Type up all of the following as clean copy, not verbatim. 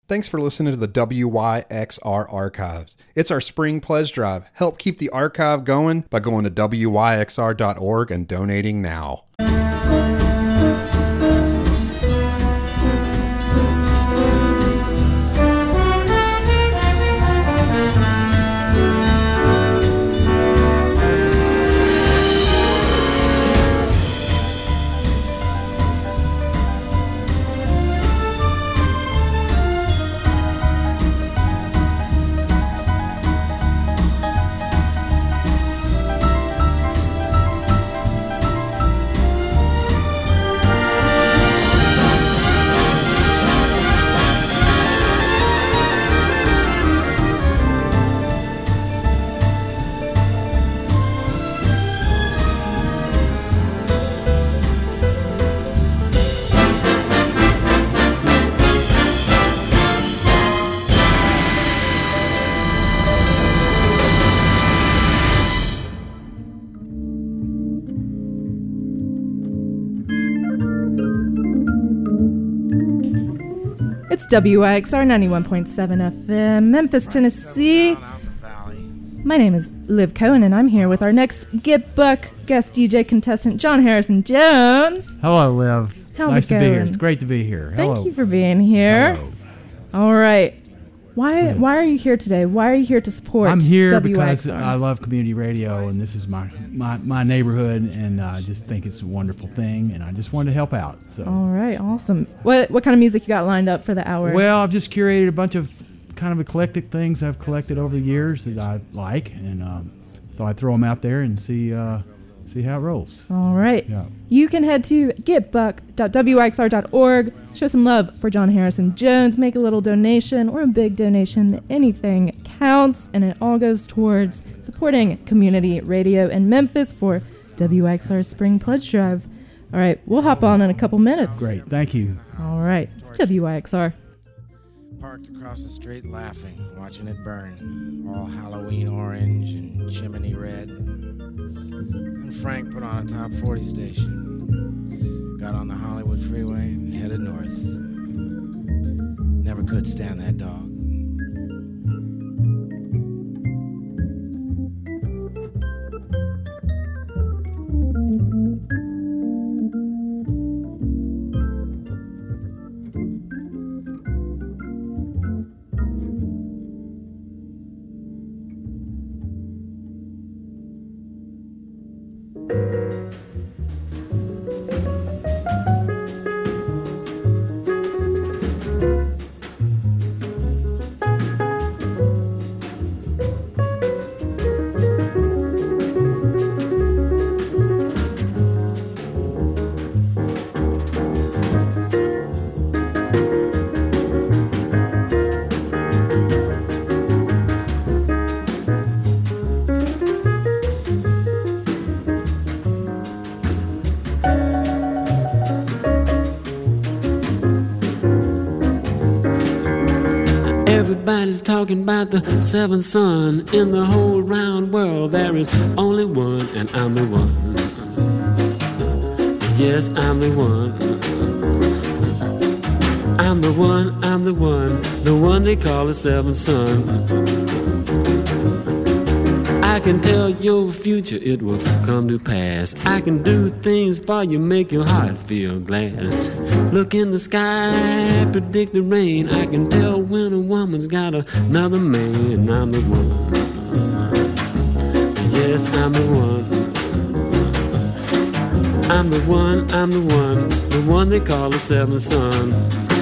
Thanks for listening to the WYXR Archives. It's our spring pledge drive. Help keep the archive going by going to wyxr.org and donating now. It's WYXR 91.7 FM, Memphis, Tennessee. My name is Liv Cohen, and I'm here with our next Get Buck guest DJ contestant, John Harrison Jones. Hello, Liv. How's nice it going? to be here. It's great to be here. Hello. Thank you for being here. Hello. All right. Why are you here today? Why are you here to support I'm here WYXR? because I love community radio, and this is my neighborhood, and I just think it's a wonderful thing, and I just wanted to help out. So. All right, awesome. What kind of music you got lined up for the hour? Well, I've just curated a bunch of kind of eclectic things I've collected over the years that I like, and thought I'd throw them out there and see how it rolls. All right. Yeah. You can head to getbuck.wyxr.org, show some love for John Harrison Jones, make a little donation or a big donation. Anything counts, and it all goes towards supporting community radio in Memphis for WYXR's Spring Pledge Drive. All right, we'll hop on in a couple minutes. Great. Thank you. All right. It's WYXR. Parked across the street laughing, watching it burn, all Halloween orange and chimney red. And Frank put on a top 40 station, got on the Hollywood freeway, headed north. Never could stand that dog. Everybody's talking about the seventh son. In the whole round world there is only one, and I'm the one. Yes, I'm the one. I'm the one, I'm the one they call the seventh son. I can tell your future, it will come to pass. I can do things for you, make your heart feel glad. Look in the sky, predict the rain. I can tell when a woman's got another man. I'm the one. Yes, I'm the one. I'm the one, I'm the one they call the seventh son.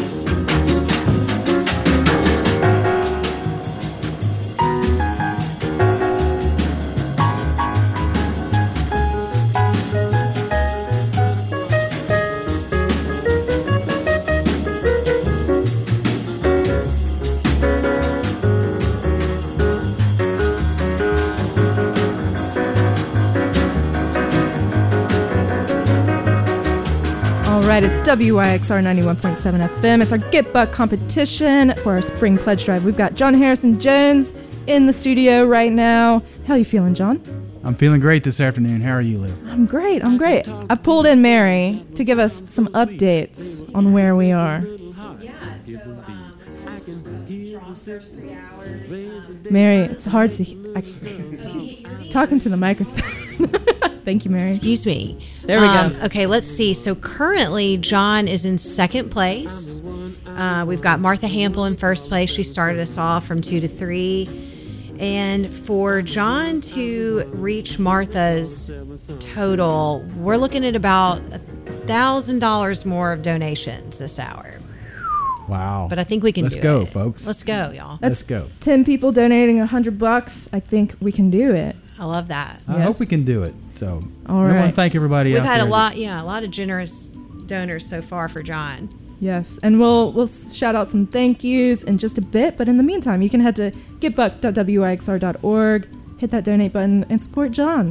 Right, it's WYXR 91.7 FM. It's our Get Buck competition for our Spring Pledge Drive. We've got John Harrison Jones in the studio right now. How are you feeling, John? I'm feeling great this afternoon. How are you, Liv? I'm great. I've pulled in Mary to give us some updates on where we are. Mary, it's hard to talking to the microphone. Thank you, Mary. Excuse me. There we go. Okay, let's see. So currently, John is in second place. We've got Martha Hample in first place. She started us off from 2 to 3. And for John to reach Martha's total, we're looking at about $1,000 more of donations this hour. Wow. But I think we can do it. Let's go, folks. Let's go, y'all. Let's go. 10 people donating $100. I think we can do it. I love that. I hope we can do it. So All I want right. to thank everybody We've out had there. a lot of generous donors so far for John. Yes, and we'll shout out some thank yous in just a bit, but in the meantime, you can head to getbuck.wyxr.org, hit that donate button, and support John.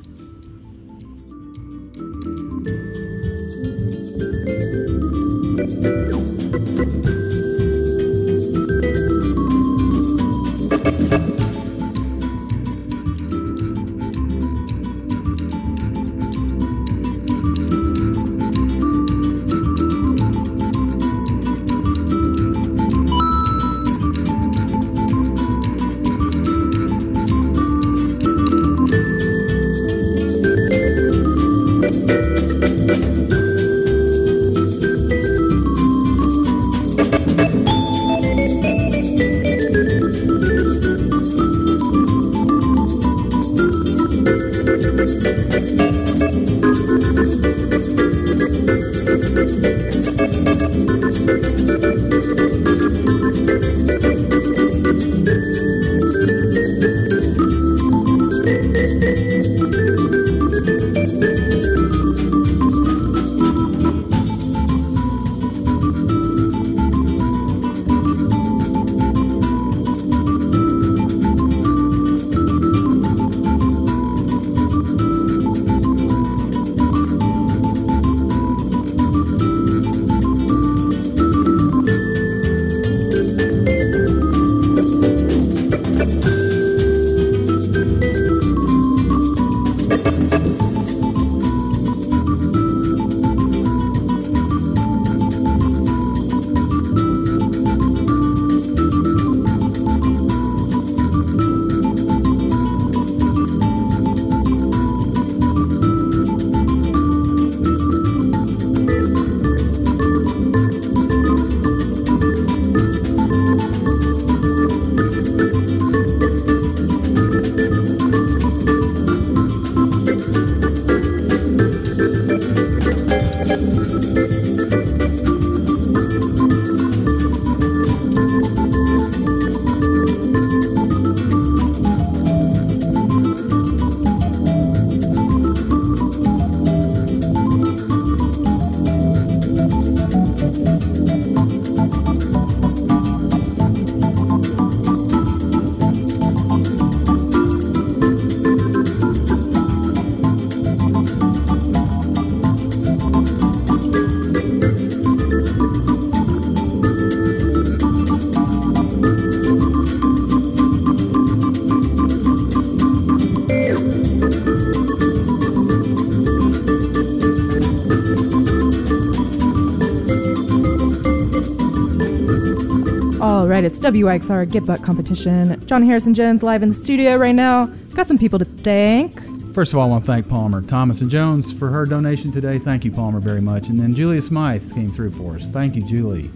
All right, it's WXR Get Buck Competition. John Harrison Jones live in the studio right now. Got some people to thank. First of all, I want to thank Palmer Thomas and Jones for her donation today. Thank you, Palmer, very much. And then Julia Smythe came through for us. Thank you, Julie.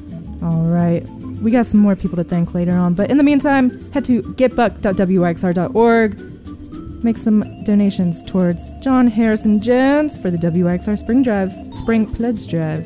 All right. We got some more people to thank later on. But in the meantime, head to getbuck.wyxr.org. Make some donations towards John Harrison Jones for the WXR Spring Pledge Drive.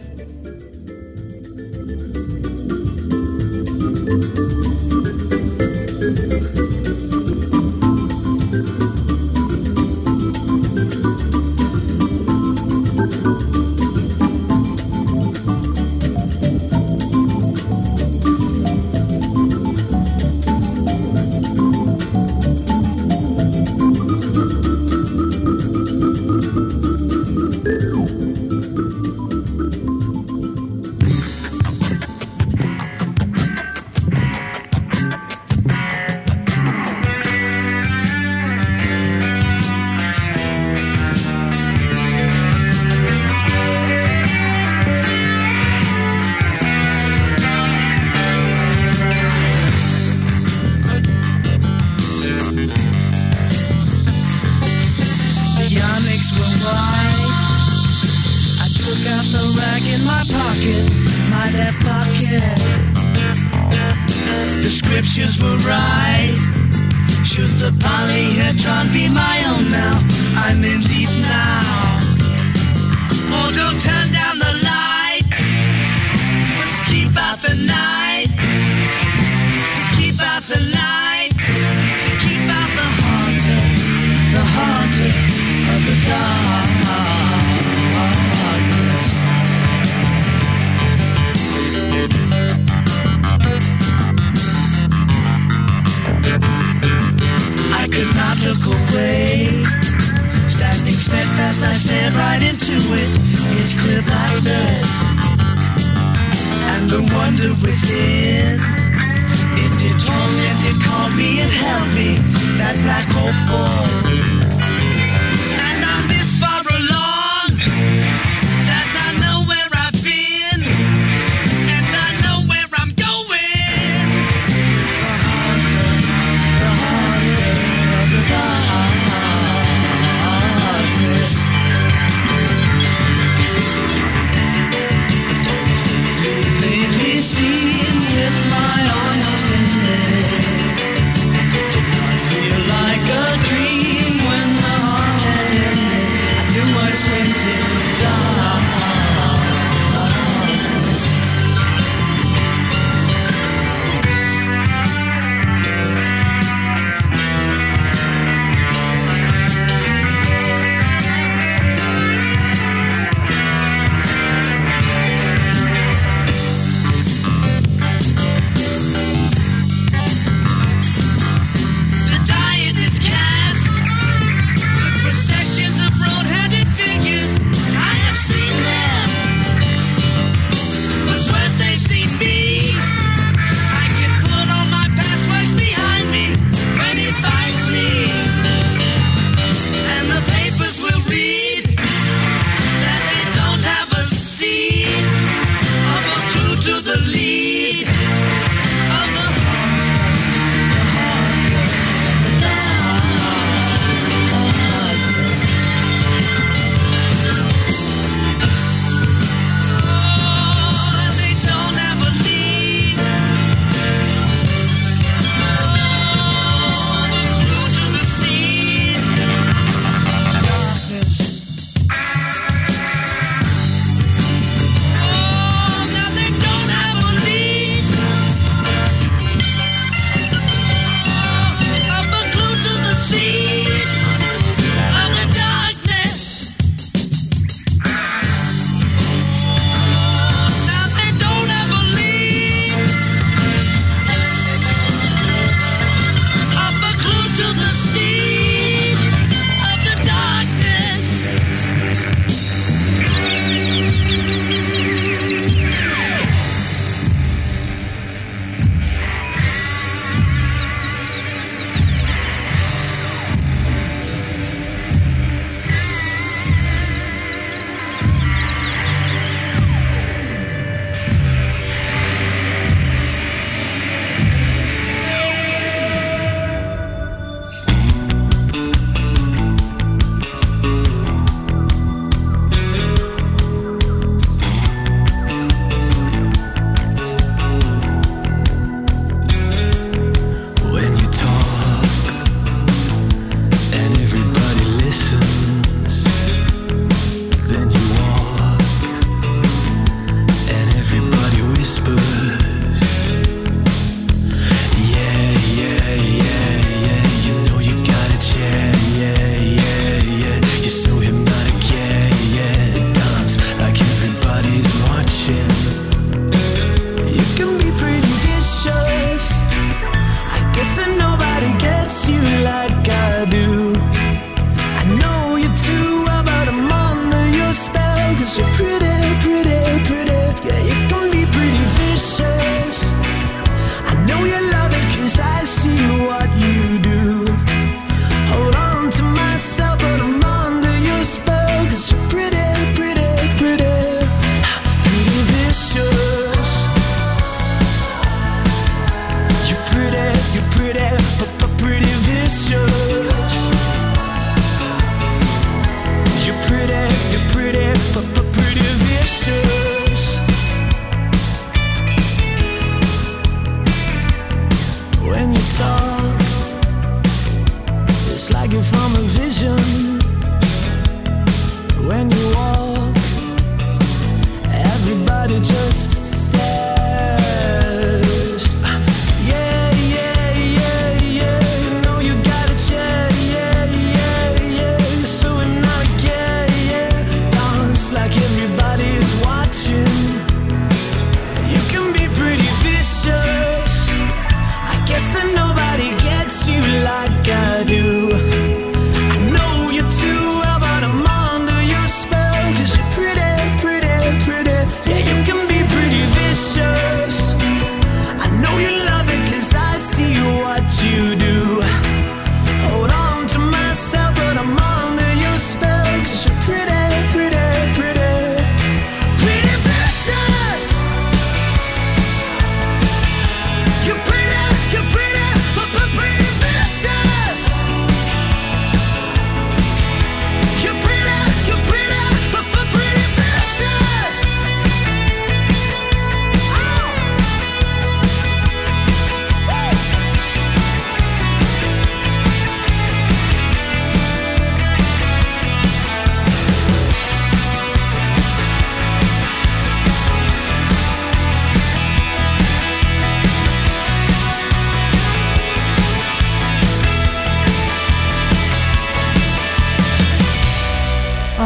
prescriptions were right. Should the polyhedron be my own now? I'm in deep now. Oh, don't turn down the light. Let's keep out the night. To keep out the light. To keep out the haunter of the darkness. I could not look away. Standing steadfast, I stared right into it. Its clear blackness and the wonder within. It did torment, it called me, it held me. That black opal. And I'm this far along that I know where I've been, and I know where I'm going. With the haunter of the darkness. Vaguely seen with my arms extended, it did not feel like a dream.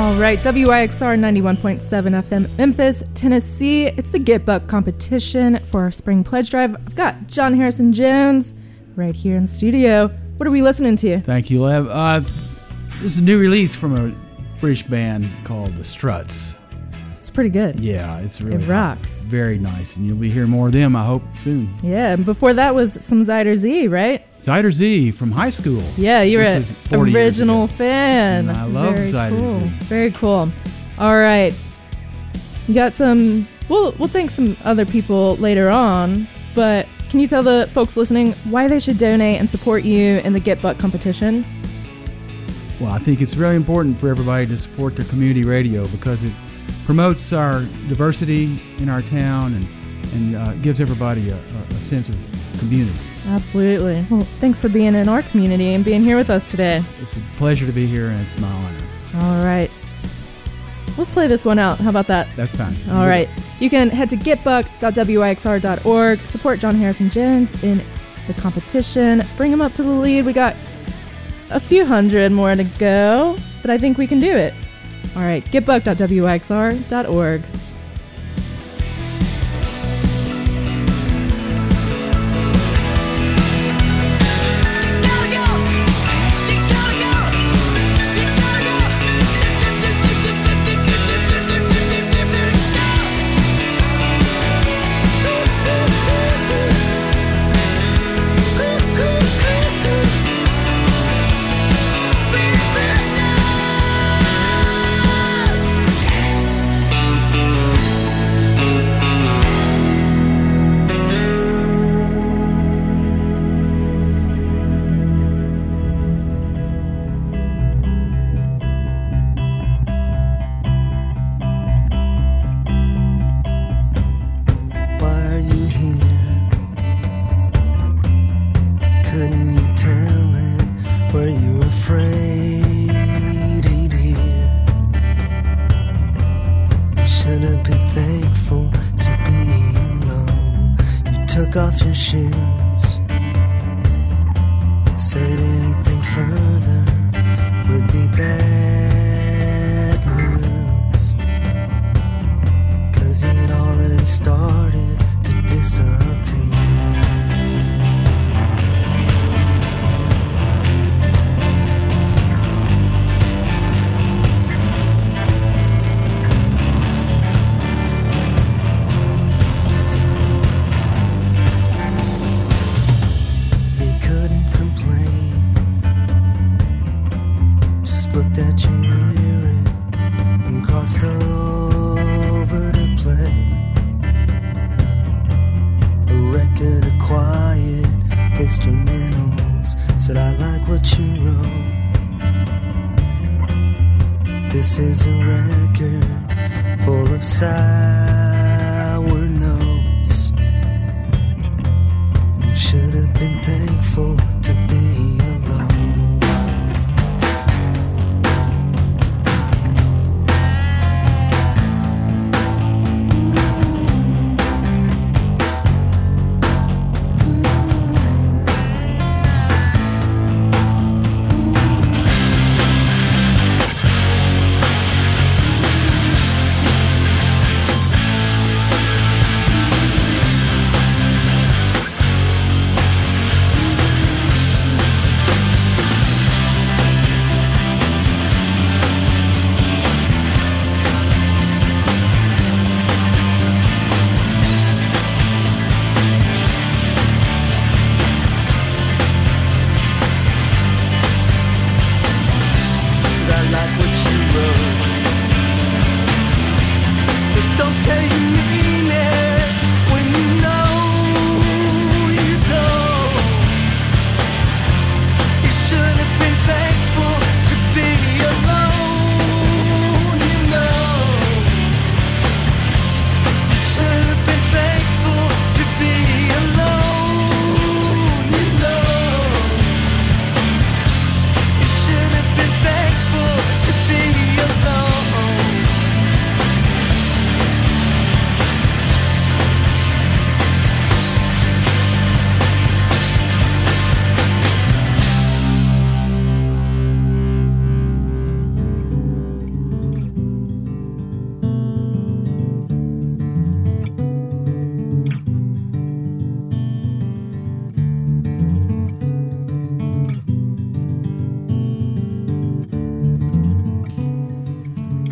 All right, WIXR 91.7 FM, Memphis, Tennessee. It's the Get Buck competition for our spring pledge drive. I've got John Harrison Jones right here in the studio. What are we listening to? Thank you, Lev. This is a new release from a British band called The Struts. It's pretty good. Yeah, it's really It rocks. very nice, and you'll be hearing more of them, I hope, soon. Yeah, and before that was some Zyder Z, right? Zyder Z from high school. Yeah, you're which an was 40 years original ago. fan. And I love Very Zyder cool. Z. Very cool. All right. You got some... We'll thank some other people later on, but can you tell the folks listening why they should donate and support you in the Get Buck competition? Well, I think it's really important for everybody to support their community radio because it promotes our diversity in our town and gives everybody a sense of community. Absolutely. Well, thanks for being in our community and being here with us today. It's a pleasure to be here, and it's my honor. All right. Let's play this one out. How about that? That's fine. All right. You can head to getbuck.wixr.org, support John Harrison Jones in the competition, bring him up to the lead. We got a few hundred more to go, but I think we can do it. All right. Getbuck.wixr.org.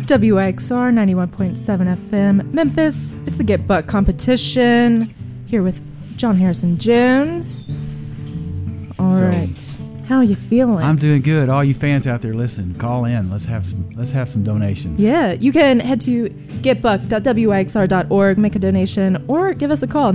WXR 91.7 FM, Memphis. It's the Get Buck competition. Here with John Harrison Jones. All right. How are you feeling? I'm doing good. All you fans out there, listen, call in. Let's have some donations. Yeah, you can head to getbuck.wxr.org, make a donation, or give us a call,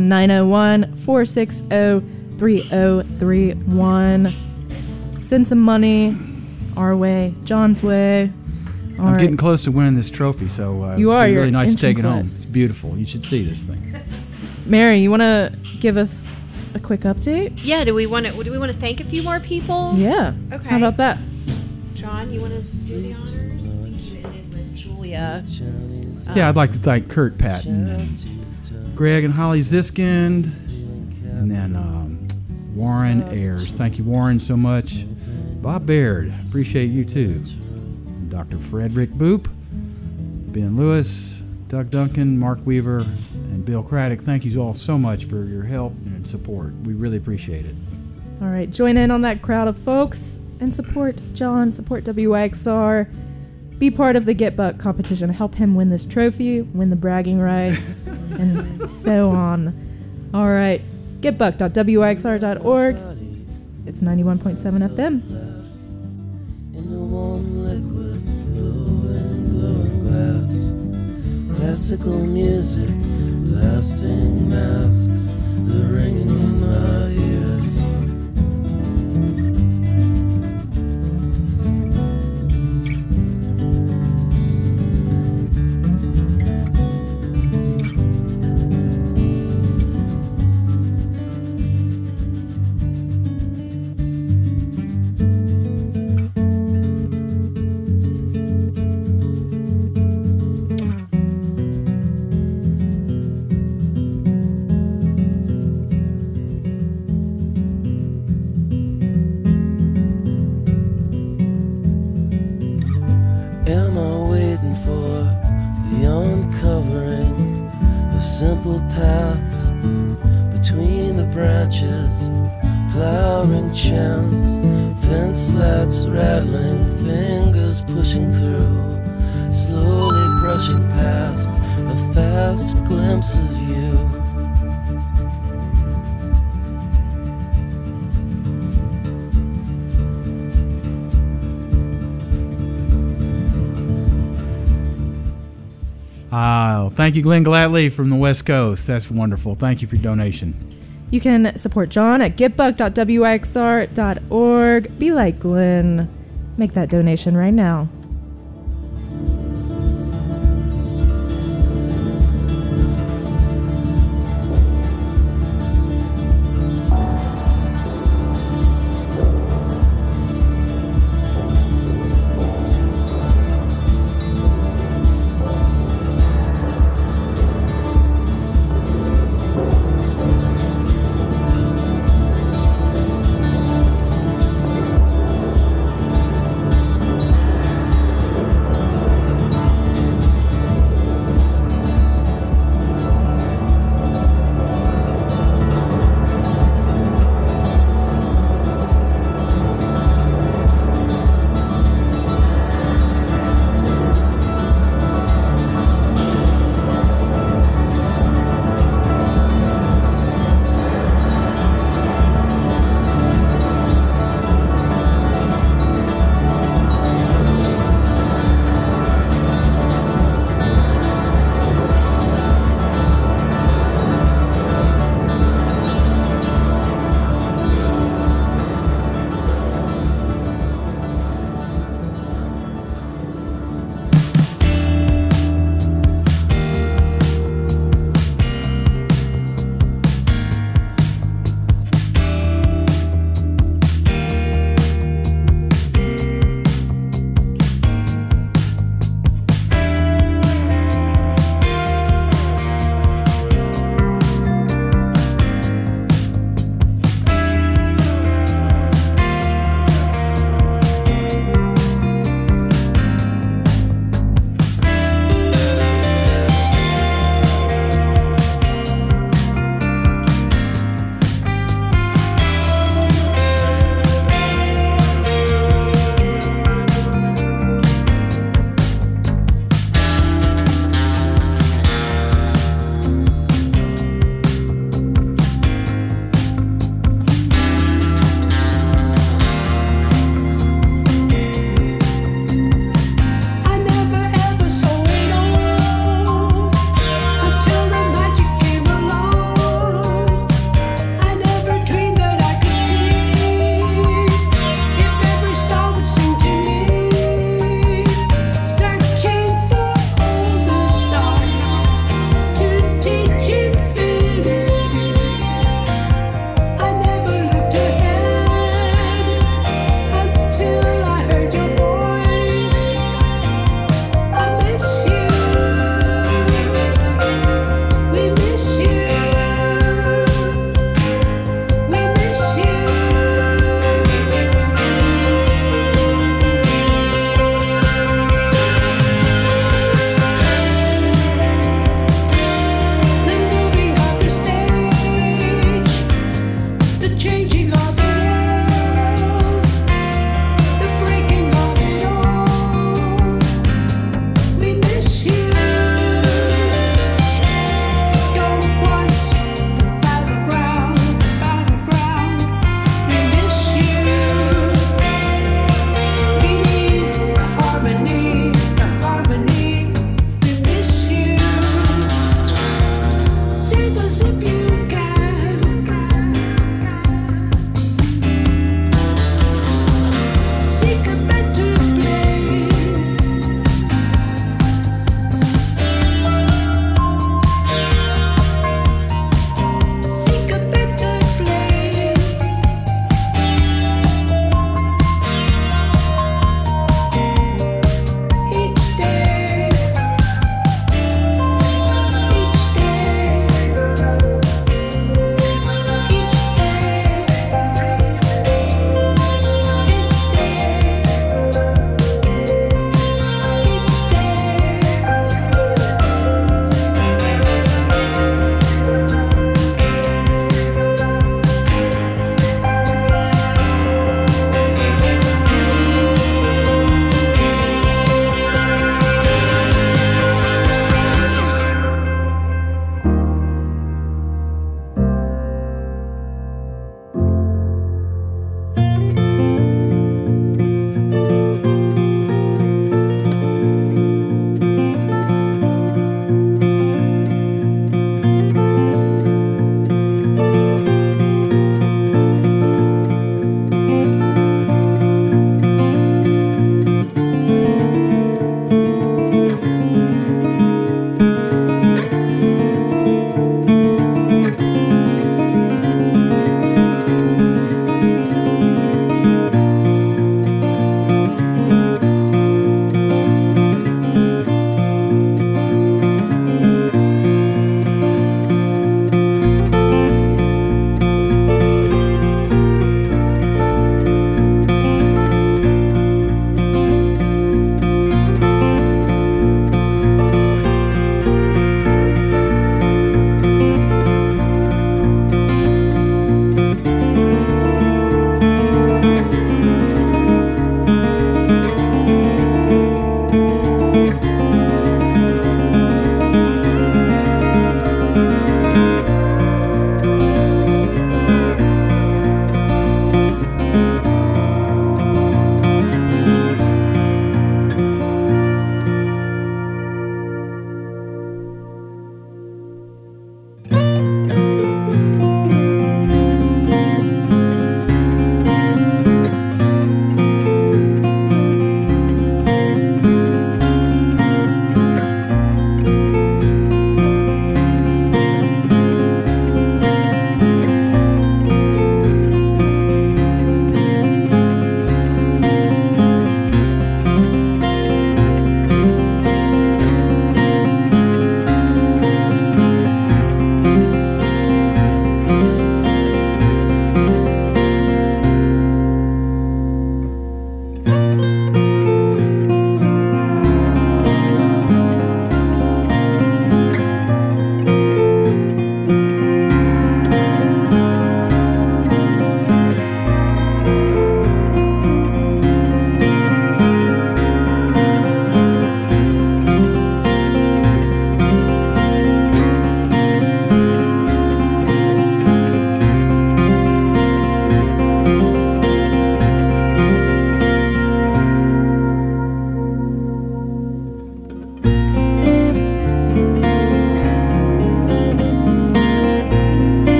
901-460-3031. Send some money our way, John's way. I'm getting close to winning this trophy, so you are. It's really nice to take it close. home. It's beautiful. You should see this thing. Mary, you want to give us a quick update? Yeah. Do we want to thank a few more people? Yeah. Okay. How about that? John, you want to do the honors? You ended with Julia. Yeah, I'd like to thank Kurt Patton, and Greg and Holly Ziskind, and then Warren Ayers. Thank you, Warren, so much. Bob Baird, appreciate you too. Dr. Frederick Boop, Ben Lewis, Doug Duncan, Mark Weaver, and Bill Craddock. Thank you all so much for your help and support. We really appreciate it. All right, join in on that crowd of folks and support John, support WXR. Be part of the Get Buck competition. Help him win this trophy, win the bragging rights, and so on. All right, getbuck.wxr.org. It's 91.7 FM. In the warm liquid, glowing glass, classical music, lasting masks, the ringing in my ears. Am I waiting for the uncovering of simple paths between the branches, flowering chants, fence slats rattling, fingers pushing through, slowly brushing past a fast glimpse of you. Thank you, Glenn Gladley from the West Coast. That's wonderful. Thank you for your donation. You can support John at getbuck.wxr.org. Be like Glenn. Make that donation right now.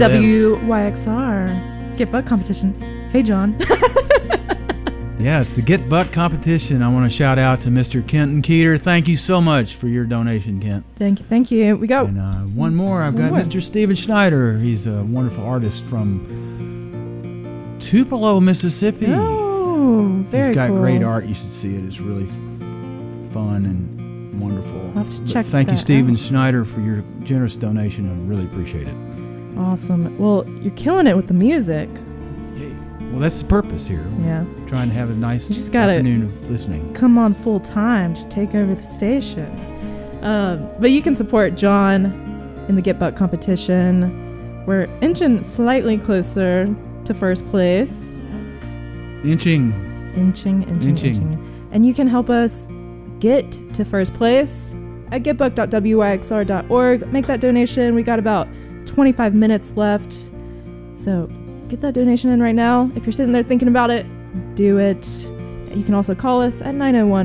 live. WYXR Get Butt Competition. Hey, John. Yeah, it's the Get Butt Competition. I want to shout out to Mr. Kenton Keeter. Thank you so much for your donation, Kent. Thank you. We go. And one more. I've got Mr. Steven Schneider. He's a wonderful artist from Tupelo, Mississippi. Oh, very He's got cool. great art. You should see it. It's really fun and wonderful. I'll have to check Thank you, that Steven out. Schneider, for your generous donation. I really appreciate it. Awesome. Well, you're killing it with the music. Well, that's the purpose here. Yeah. Trying to have a nice You just gotta afternoon of listening. come on full time. Just take over the station. But you can support John in the Get Butt competition. We're inching slightly closer to first place. Inching. Inching. And you can help us get to first place at getbuck.wyxr.org. Make that donation. We got about 25 minutes left. So get that donation in right now. If you're sitting there thinking about it, do it. You can also call us at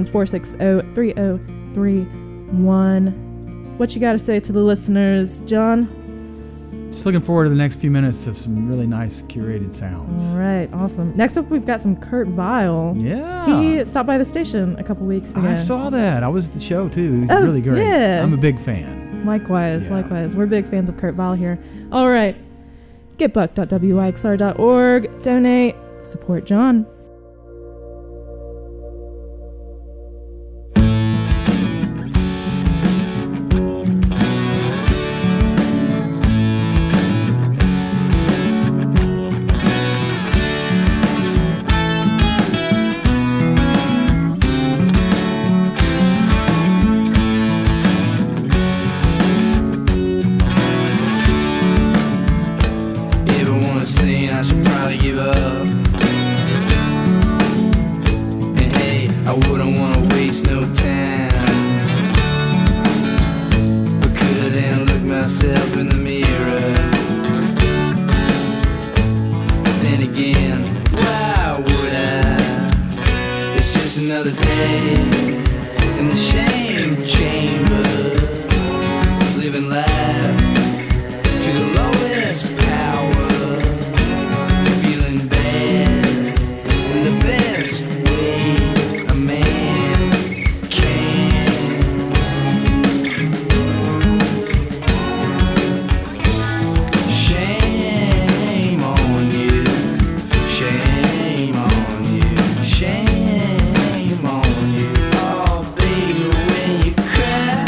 901-460-3031. What you got to say to the listeners, John? Just looking forward to the next few minutes of some really nice curated sounds. All right, awesome. Next up, we've got some Kurt Vile. Yeah. He stopped by the station a couple weeks ago. I saw that. I was at the show, too. He's Oh, really great. yeah. I'm a big fan. Likewise. Yeah. We're big fans of Kurt Vile here. All right. Getbuck.wyxr.org. Donate. Support John. Everyone is saying I should probably give up. And hey, I wouldn't want to waste no time. But could then look myself in the mirror. But then again, why would I? It's just another day in the shame chamber, living life to the lowest power, feeling bad in the best way a man can. Shame on you, shame on you, shame on you. Oh, baby, when you cry.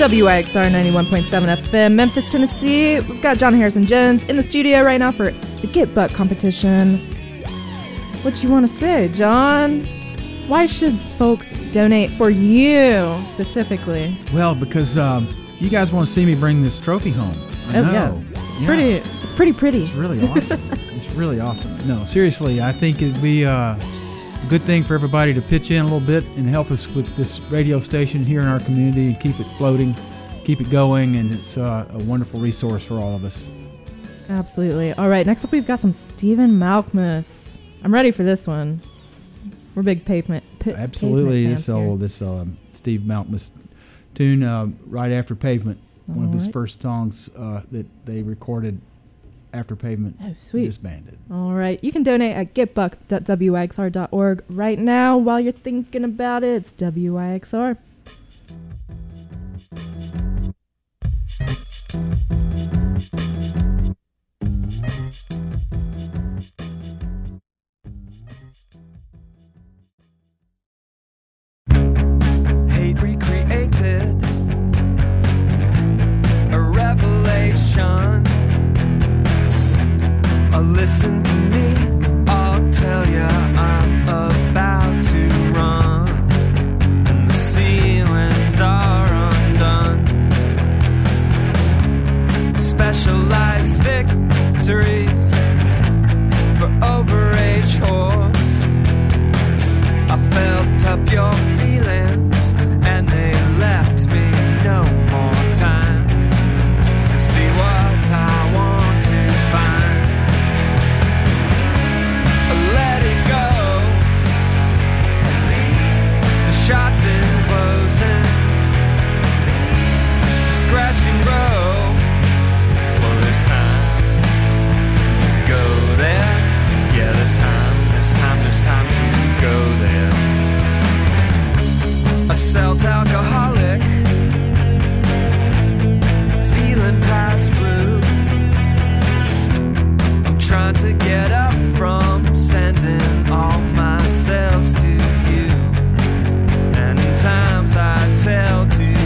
WIXR 91.7 FM, Memphis, Tennessee. We've got John Harrison Jones in the studio right now for the Get Buck competition. What you want to say, John? Why should folks donate for you specifically? Well, because you guys want to see me bring this trophy home. I know. Yeah. It's pretty pretty. It's really awesome. It's really awesome. No, seriously, I think it'd be a good thing for everybody to pitch in a little bit and help us with this radio station here in our community and keep it floating, keep it going, and it's a wonderful resource for all of us. Absolutely. All right, next up we've got some Stephen Malkmus. I'm ready for this one. We're big pavement. Absolutely. Pavement This Steve Malkmus tune, Right After Pavement, one of his first songs that they recorded after Pavement disbanded. All right. You can donate at getbuck.wixr.org right now while you're thinking about it. It's WIXR. Hate recreated, a revelation. Listen to me, I'll tell ya I'm about to run, and the ceilings are undone. Specialized victories for overage whores. I felt up your feelings, and they left me no more time to see what I want to find. Let it go. The shots in closing, scratch and grow. Well, there's time to go there. Yeah, there's time to go there. A Celt alcoholic, feeling past blue. I'm trying to get up from sending all myself to you, and in times I tell to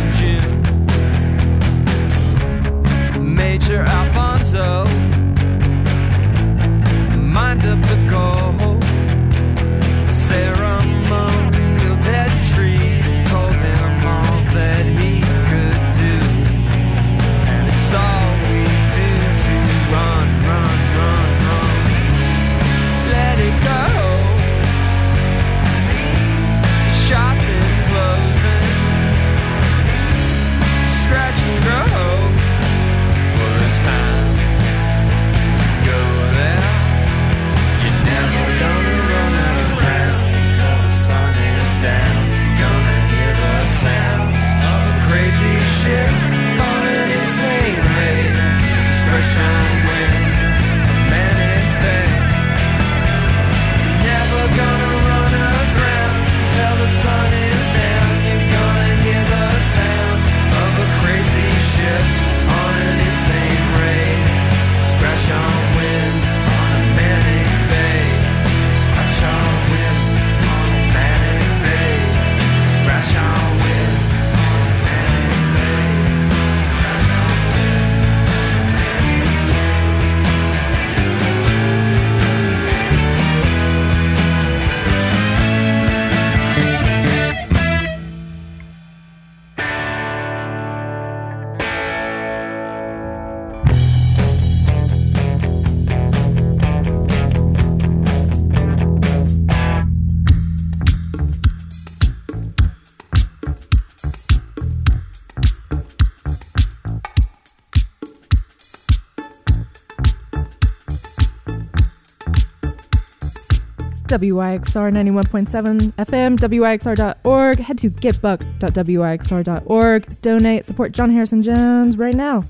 June. Major Alfonso, mind of the goal. Ceremonial dead trees told him all that he could do, and it's all we do to run. Let it go. Shots in closing, scratch and grow. Well, it's time to go there. You're never gonna run around until the sun is down. You're gonna hear the sound of a crazy ship on an insane raid. Discretion wind, a manic bay. Never gonna run aground until the sun is down. You're gonna hear the sound of a crazy ship on an insane raid. Scratch on wind on a manic bay. Scratch on wind on a manic bay. Scratch on wind on a manic bay. Scratch on wind on a manic WIXR 91.7 FM, WIXR.org. Head to getbuck.wixr.org. Donate, support John Harrison Jones right now.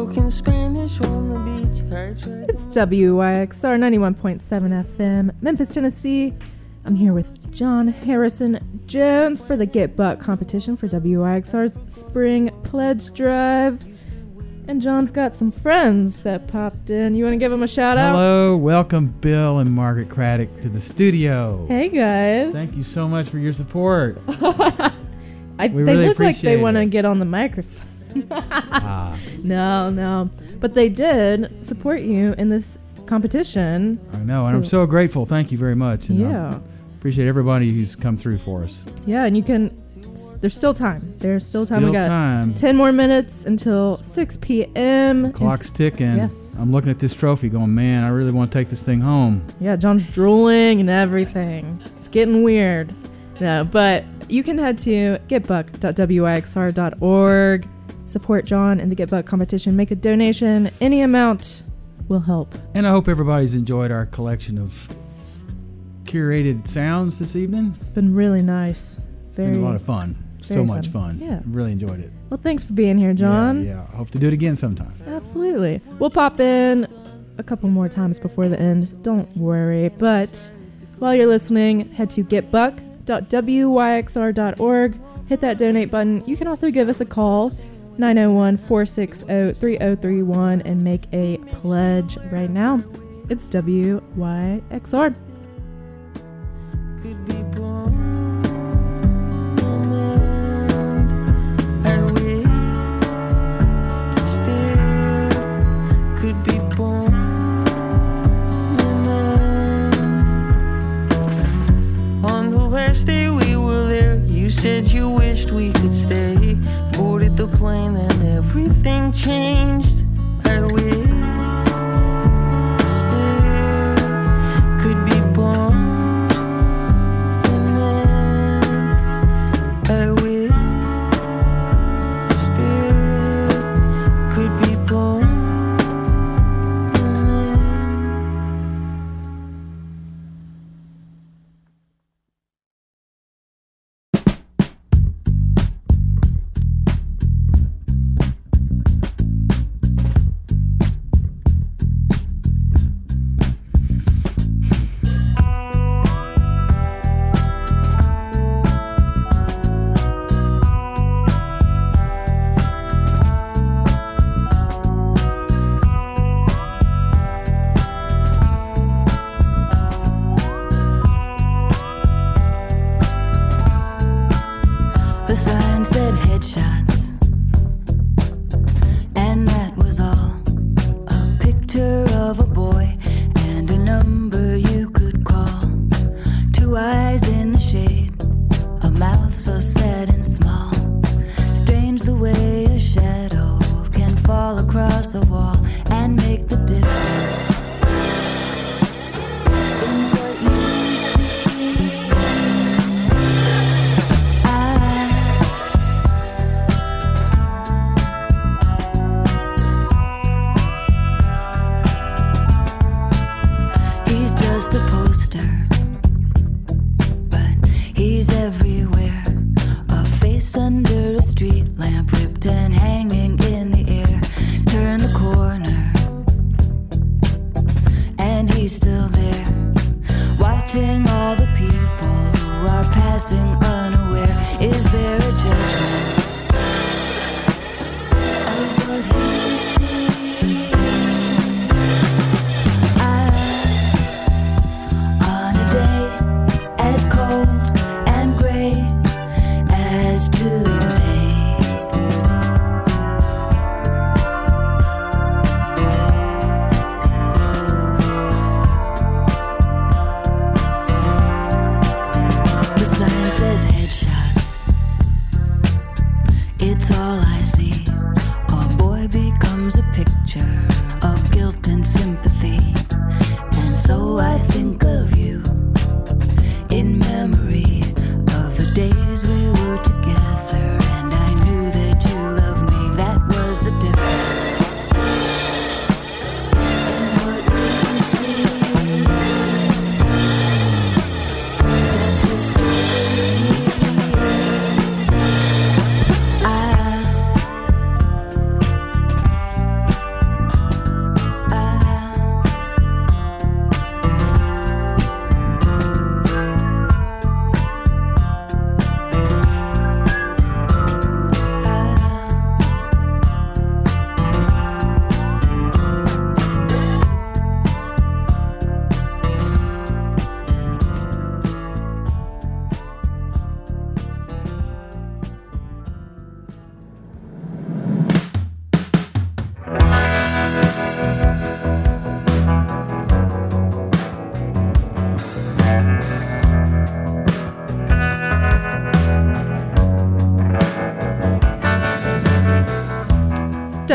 Spoken Spanish on the beach. It's WYXR 91.7 FM, Memphis, Tennessee. I'm here with John Harrison Jones for the Get Buck competition for WYXR's Spring Pledge Drive. And John's got some friends that popped in. You want to give them a shout out? Hello, welcome Bill and Margaret Craddock to the studio. Hey guys. Thank you so much for your support. They really look like they appreciate want to it. get on the microphone. No. But they did support you in this competition. I know, and I'm so grateful. Thank you very much. And Yeah. appreciate everybody who's come through for us. Yeah, and you can... There's still time. There's still time. Still We got time. 10 more minutes until 6 p.m. Clock's ticking. Yes. I'm looking at this trophy going, man, I really want to take this thing home. Yeah, John's drooling and everything. It's getting weird. No, but you can head to getbuck.wyxr.org. Support John in the Get Buck competition. Make a donation. Any amount will help. And I hope everybody's enjoyed our collection of curated sounds this evening. It's been really nice. It's been a lot of fun. So very much fun. Yeah. I've really enjoyed it. Well, thanks for being here, John. Yeah. I hope to do it again sometime. Absolutely. We'll pop in a couple more times before the end. Don't worry. But while you're listening, head to getbuck.wyxr.org. Hit that donate button. You can also give us a call, 901-460-3031, and make a pledge right now. It's WYXR. Could be born and I wished it could be born on the last day we were there. You said you wished we could stay. Boarded the plane and everything changed. I wished it could be born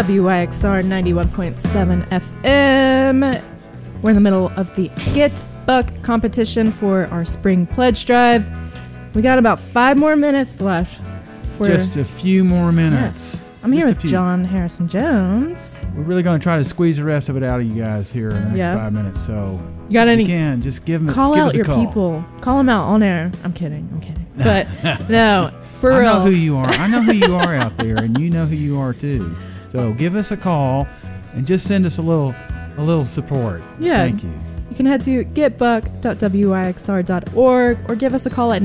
WYXR 91.7 FM. We're in the middle of the Get Buck competition for our spring pledge drive. We got about 5 more minutes left. Just a few more minutes. Yes. I'm here Just a with few. John Harrison Jones. We're really going to try to squeeze the rest of it out of you guys here in the next Yeah. 5 minutes. So You got if any? you can, just give them Call give out us a your call. people. Call them out on air. I'm kidding. But no, for I real. know who you are. I know who you are out there, and you know who you are too. So give us a call and just send us a little support. Yeah. Thank you. You can head to getbuck.wyxr.org or give us a call at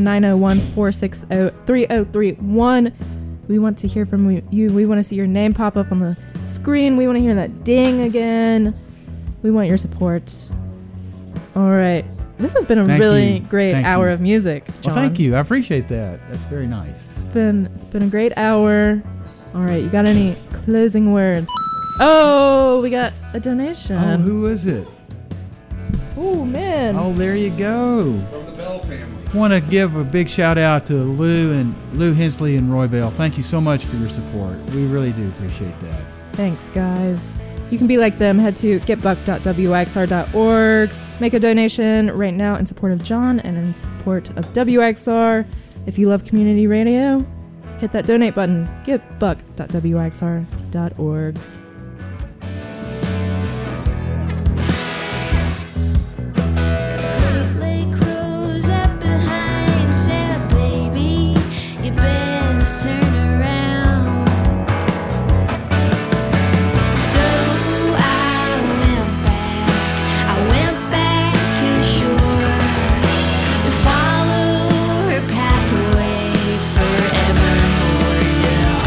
901-460-3031. We want to hear from you. We want to see your name pop up on the screen. We want to hear that ding again. We want your support. All right. This has been a Thank really you. great Thank hour you. of music, John. Well, thank you. I appreciate that. That's very nice. It's been a great hour. All right. You got any closing words? Oh, we got a donation. Oh, who is it? Oh, man. Oh, there you go. From the Bell family. Want to give a big shout out to Lou Hensley and Roy Bell. Thank you so much for your support. We really do appreciate that. Thanks, guys. You can be like them. Head to getbuck.wyxr.org. Make a donation right now in support of John and in support of WXR. If you love community radio, hit that donate button. Getbuck.wyxr.org. Lake Rose up behind said, baby, you best turn around. So I went back to the shore to follow her pathway forevermore, yeah.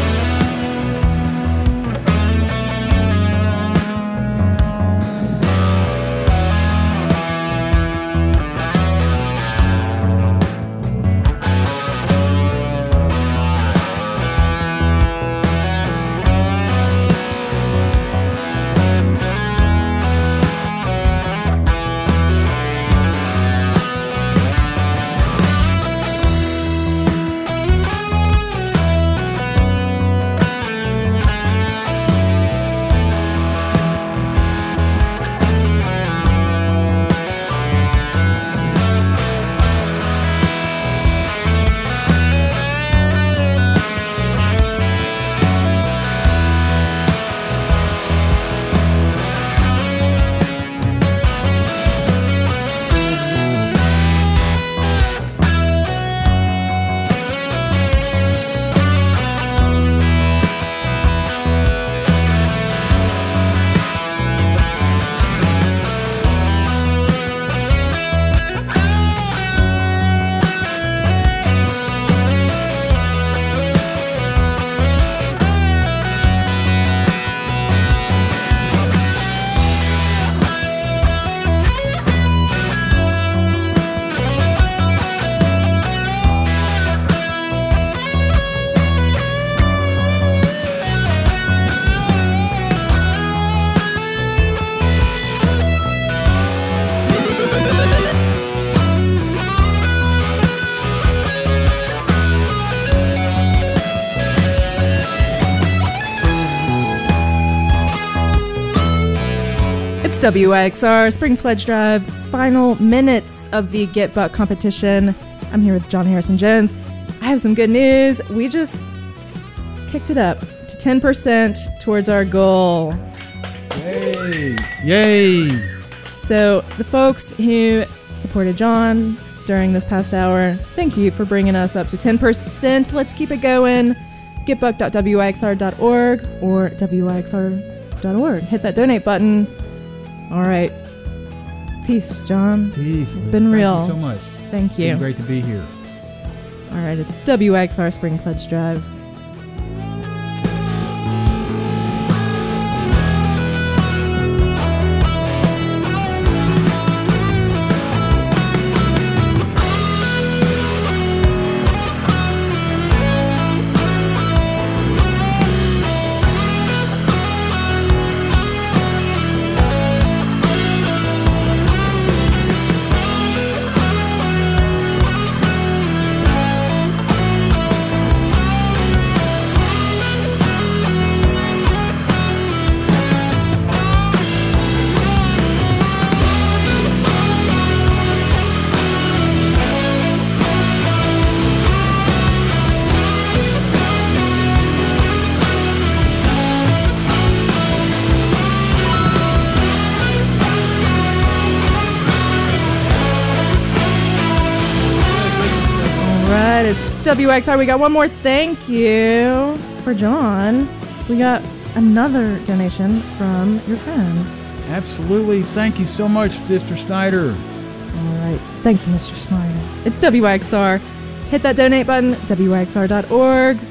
It's WXR Spring Pledge Drive, final minutes of the Get Buck competition. I'm here with John Harrison Jones. I have some good news. We just kicked it up to 10% towards our goal. Yay! Yay! So the folks who supported John during this past hour, thank you for bringing us up to 10%. Let's keep it going. Getbuck.wyxr.org or wyxr.org. Hit that donate button. All right. Peace, John. Peace. It's been real. Thank you so much. Thank you. It's been great to be here. All right, it's WXR Spring Pledge Drive. WXR, we got one more thank you for John. We got another donation from your friend. Absolutely. Thank you so much, Mr. Snyder. All right. Thank you, Mr. Snyder. It's WXR. Hit that donate button, WXR.org.